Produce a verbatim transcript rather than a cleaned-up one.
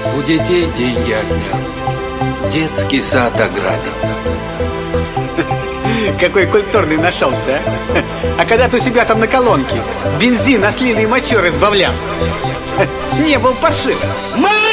У детей деньги отнял, детский сад ограбил. Какой культурный нашелся, а? А когда ты у себя там на колонке бензин, ослиные мочеры сбавлял, не был паршив.